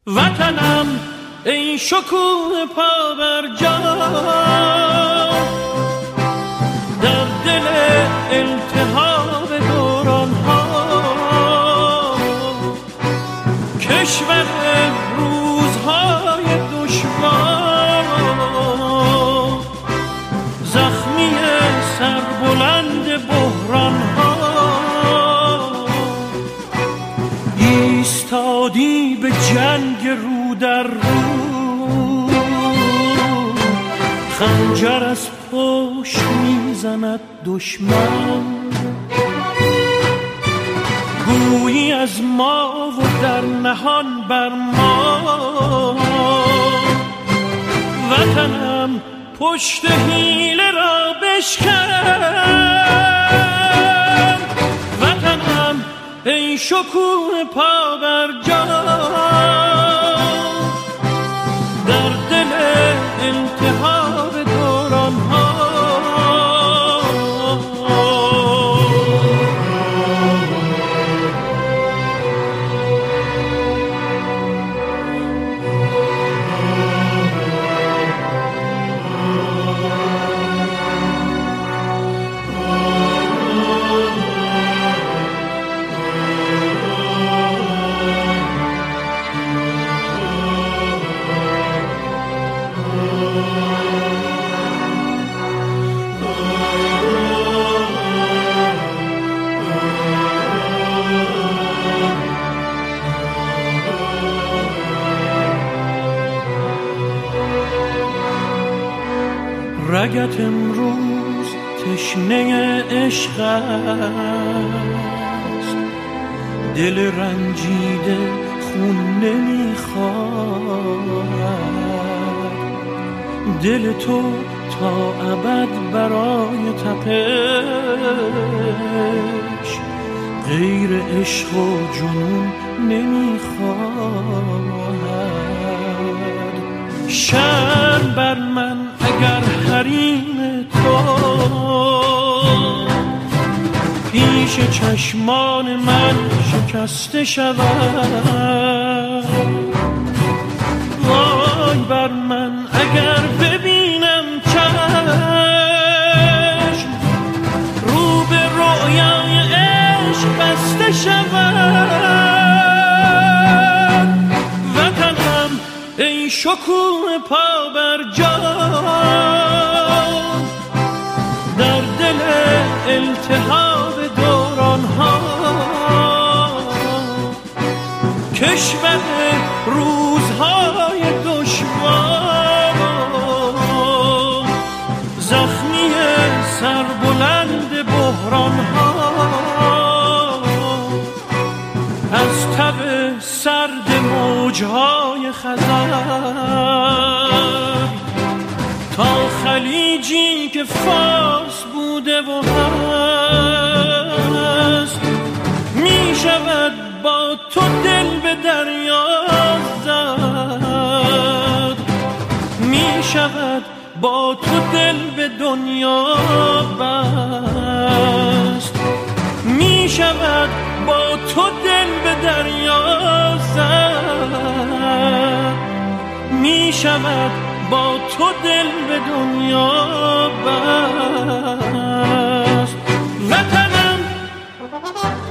وطنم ای شکوه پا بر جا، در دل التهاب دوران ها، کشور روزهای دشوار، زخمی سربلند بحران ها، ایستادی به جنگ رو در رو، خنجر از پشت میزند دشمن، گویی از ما و در نهان بر ما. وطنم پشت حیله را بشکن، وطنم ای شکوه پا بر جا، در دل التهاب دوران ها. رگت امروز تشنه عشق است، دل رنجیده خون نمیخواد، دل تو تا ابد برای تپش غیر عشق و جنون نمیخواد. شرم بر من اگر حریم تو پیش چشمان من شکسته شود، وای بر من اگر ببینم چشم رو به رویای عشق بسته شود. وطنم ای شکوه پا بر جا، در دل التهاب دوران ها، کشور روزهای دشوار، زخمی سربلند بحران ها، از تب سرد موجهای خزر تا خلیجی که فارس بوده و هست، می شود با تو دل به دریا زد، می شود با تو دل به دنیا بست، می شود با تو دل به دریا زد، می شود با تو دل به دنیا بست. وطنم